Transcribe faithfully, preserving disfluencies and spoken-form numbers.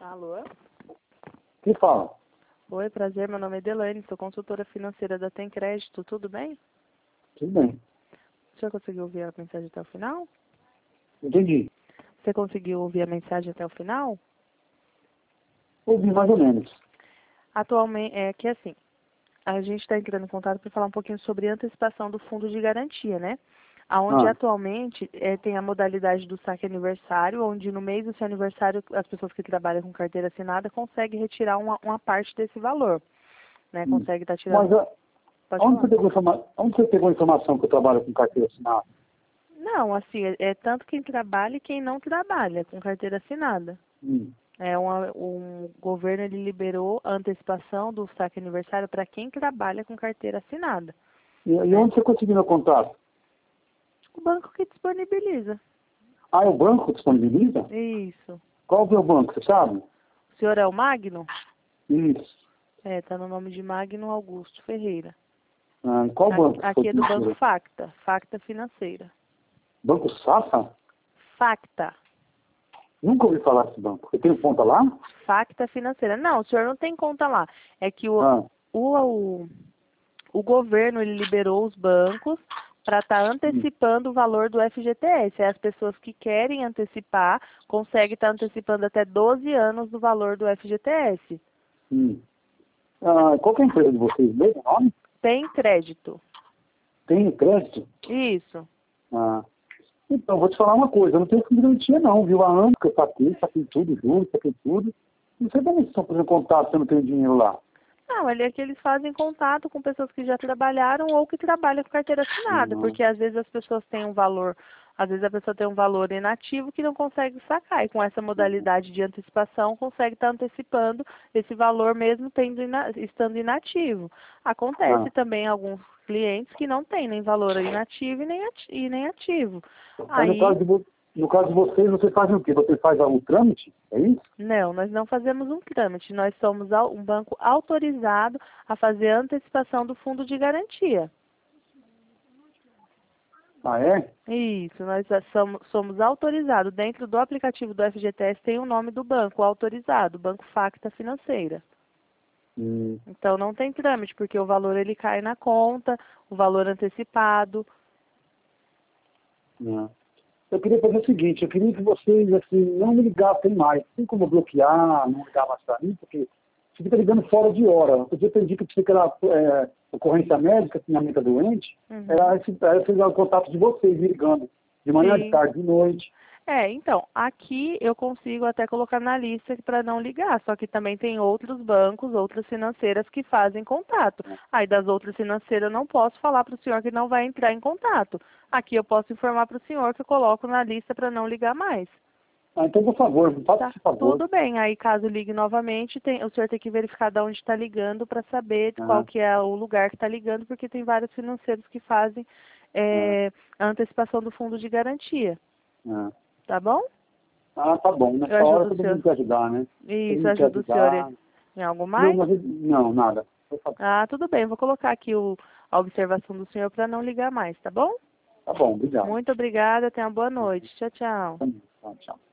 Alô? Quem fala? Oi, prazer, meu nome é Delaine, sou consultora financeira da Tem Crédito, tudo bem? Tudo bem. O senhor conseguiu ouvir a mensagem até o final? Entendi. Você conseguiu ouvir a mensagem até o final? Ouvi mais ou menos. Atualmente, é que assim, a gente está entrando em contato para falar um pouquinho sobre a antecipação do fundo de garantia, né? Onde Ah, atualmente é, tem a modalidade do saque aniversário, onde no mês do seu aniversário as pessoas que trabalham com carteira assinada conseguem retirar uma, uma parte desse valor, né? hum. Consegue estar Mas tirando. ah, Pode onde falar. você, pegou informa... onde você pegou a informação que eu trabalho com carteira assinada? Não, assim, é, é tanto quem trabalha e quem não trabalha com carteira assinada. Hum. É uma, um governo ele liberou a antecipação do saque aniversário para quem trabalha com carteira assinada, E, e né? onde você conseguiu meu contato? O banco que disponibiliza. Ah, é o banco que disponibiliza? Isso. Qual que é o banco, você sabe? O senhor é o Magno? Isso. É, tá no nome de Magno Augusto Ferreira. Ah, e qual A- banco que foi Aqui é que do me Banco tirou? Facta, Facta Financeira. Banco Safra? Facta, Nunca ouvi falar desse banco. Eu tenho conta lá? Facta Financeira. Não, o senhor não tem conta lá. É que o, Ah, o, o, o governo ele liberou os bancos para estar hum, antecipando o valor do F G T S. Aí as pessoas que querem antecipar conseguem estar antecipando até doze anos do valor do F G T S. hum. Ah, qual que é a empresa de vocês mesmo? O nome? Tem crédito. Tem crédito? Isso. Ah. Então, vou te falar uma coisa, eu não tenho fundo de garantia não, viu? Há anos que eu saquei, saquei tudo, juro, saquei tudo. Não sei como vocês estão fazendo contato se eu não tenho dinheiro lá. Não, ali é que eles fazem contato com pessoas que já trabalharam ou que trabalham com carteira assinada, Não. porque às vezes as pessoas têm um valor, às vezes a pessoa tem um valor inativo que não consegue sacar, e com essa modalidade de antecipação consegue estar antecipando esse valor mesmo tendo ina- estando inativo. Acontece Ah. também alguns clientes que não têm nem valor inativo e nem ati- e nem ativo. Aí no Aí caso, de vo... no caso de vocês, vocês fazem o quê? Você faz o trâmite? É isso? não, nós não fazemos um trâmite, nós somos au- um banco autorizado a fazer a antecipação do fundo de garantia. Ah, é? Isso, nós já somos, somos autorizados. Dentro do aplicativo do F G T S tem o nome do banco, autorizado, Banco Facta Financeira. Hum. Então não tem trâmite, porque o valor ele cai na conta, o valor antecipado. Não. Eu queria fazer o seguinte, eu queria que vocês assim, não me ligassem mais. Tem como bloquear, não ligar mais para mim, porque você fica ligando fora de hora. Outro dia eu entendi que que era é, ocorrência médica, que minha mãe está doente, Uhum. era esse, era esse o contato de vocês me ligando. De manhã, de Sim. tarde, de noite. É, então, aqui eu consigo até colocar na lista para não ligar, só que também tem outros bancos, outras financeiras que fazem contato. Aí das outras financeiras eu não posso falar para o senhor que não vai entrar em contato. Aqui eu posso informar para o senhor que eu coloco na lista para não ligar mais. Ah, então, por favor, faça Tá, esse favor. tudo bem. Aí caso ligue novamente, tem, o senhor tem que verificar de onde está ligando para saber de qual Ah, que é o lugar que está ligando, porque tem vários financeiros que fazem ah, é, a antecipação do fundo de garantia. ah. Tá bom? Ah, tá bom. Eu Nessa hora ajudo o todo mundo senhor. quer ajudar, né? Todo Isso, mundo quer ajuda o senhor ajudar. em algo Não, mais? mas, não, nada. Por favor. Ah, tudo bem. Vou colocar aqui o, a observação do senhor para não ligar mais, tá bom? Tá bom, obrigado. Muito obrigada. Tenha uma boa noite. Tchau, tchau. Tá, tchau.